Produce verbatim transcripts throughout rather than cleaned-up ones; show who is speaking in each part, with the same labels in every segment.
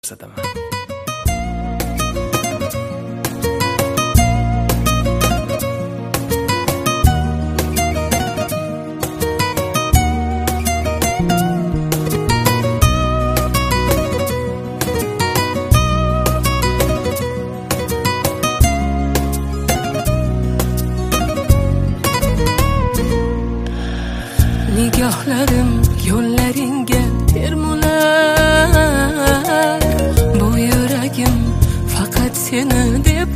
Speaker 1: ko'rsataman.
Speaker 2: Nigohlarim yo'llaringga termular, bu yuragim faqat seni deb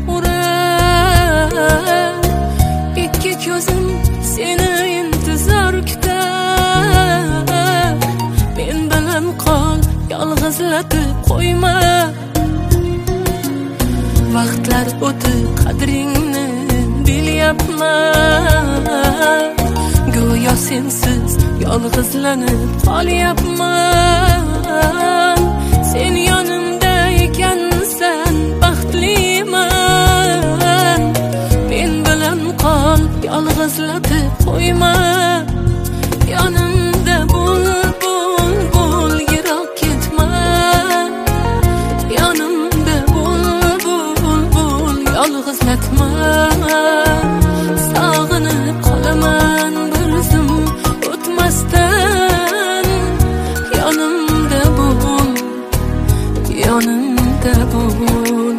Speaker 2: urar. Ikki ko'zim seni intizor kutar, men bilan qol, yolg'izlatib qo'yma. Vaqtlar o'tib qadringni bilyapman, go'yo sensiz yolg'izlanib qolyapman. Sen yonimda ekansan, baxtliman. Men bilan qol, yolg'izlatib qo'yma. Yonimda bo'l, bo'l, bo'l, yiroq ketma. Yonimda bo'l, bo'l, bo'l, yolg'izlatma. Sog'inib qolaman bir zum o'tmasdan. Yonimda bo'l, yonimda bo'l.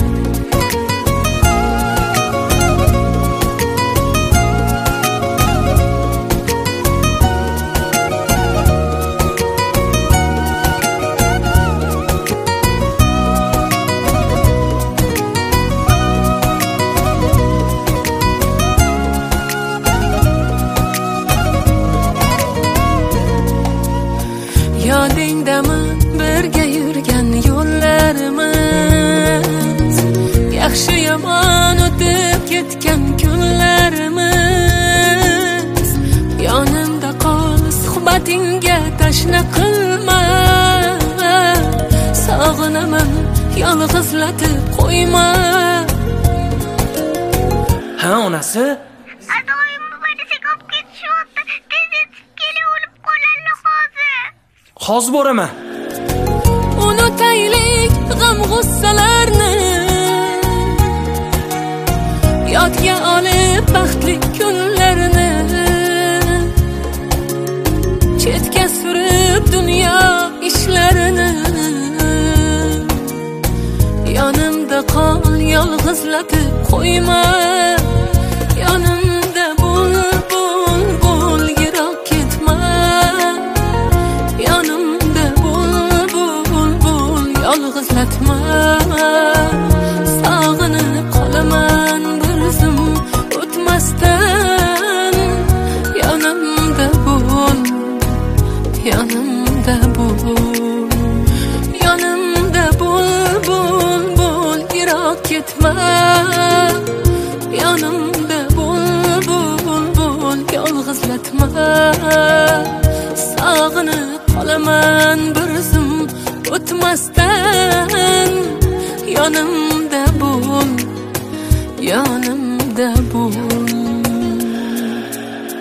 Speaker 2: Yodingdami birga yurgan yo'llarimiz, yaxshi yomon o'tib ketgan kunlarimiz. Yonimda qol, suhbatingga tashna qilma. Sog'inaman, yolg'izlatib qo'yma.
Speaker 1: Ha, onasi?
Speaker 3: Adoyim buvadasi ko'p ketishyapti. Tez yetib kela o'lib qolarlar hozir.
Speaker 1: Hozir boraman.
Speaker 2: Unutaylik g'am g'ussalarni, yodga olib baxtli kunlarni. Chetga surib dunyo ishlarini. Yonimda qol, yolg'izlatib qo'yma. Yonimda bo'l, bo'l, bo'l, yiroq ketma. Yonimda bo'l, bo'l, bo'l, yolg'izlatma. Sog'inib qolaman bir zum o'tmasdan. Yonimda bo'l, yonimda bo'l. Yonimda bo'l, bo'l, bo'l, yiroq ketma. Yonimda bo'l, bo'l, bo'l, yolg'izlatma. Sog'inib qolaman bir zum o'tmasdan. Yonimda bo'l, yonim